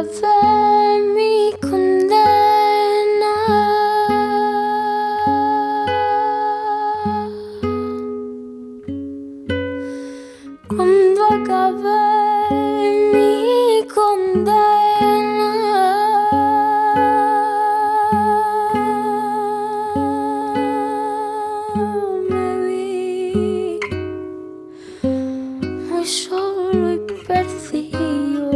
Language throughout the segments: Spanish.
acabé mi condena, cuando acabé mi condena, me vi muy solo y perdido.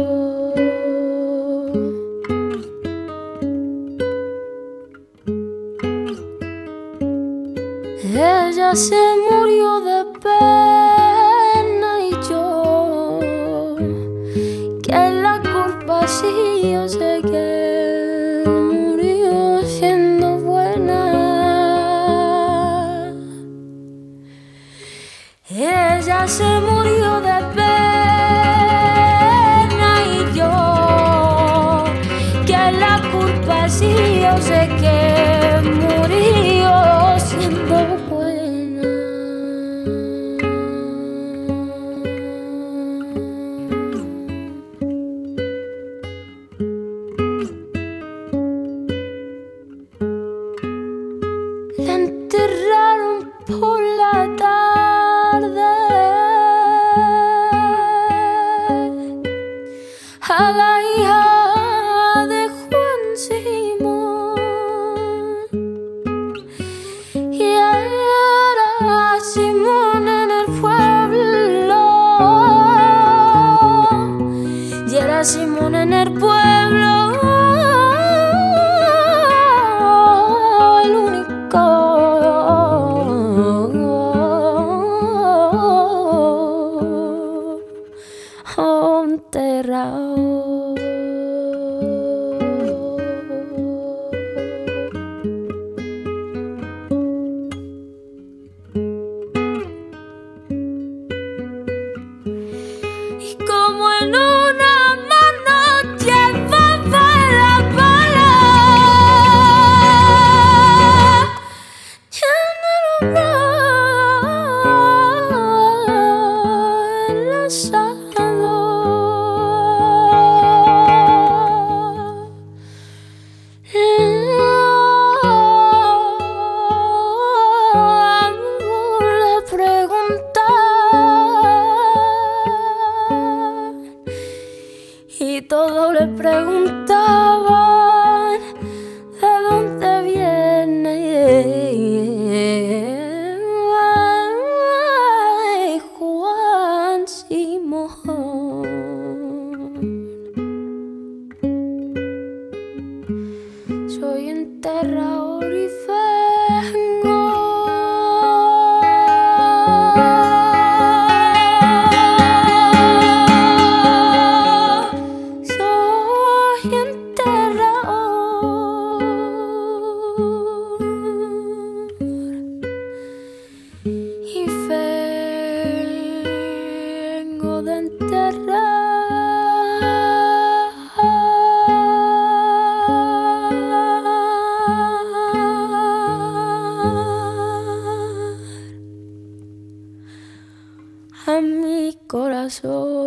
Ella se murió de pena y yo, que la culpa sí yo sé que murió siendo buena. Ella se murió de pena y yo, que la culpa sí yo sé que murió siendo buena. La enterraron por la tarde a la hija de Juan Simón, y era Simón en el pueblo, y era Simón en el pueblo, el único enterrado. Y como en una mano llevaba la bala, ya no lo veo enlazado. Le preguntaban y todos le preguntaban de dónde viene Juan Simón. Soy enterrador y vengo y vengo de enterrar a mi corazón.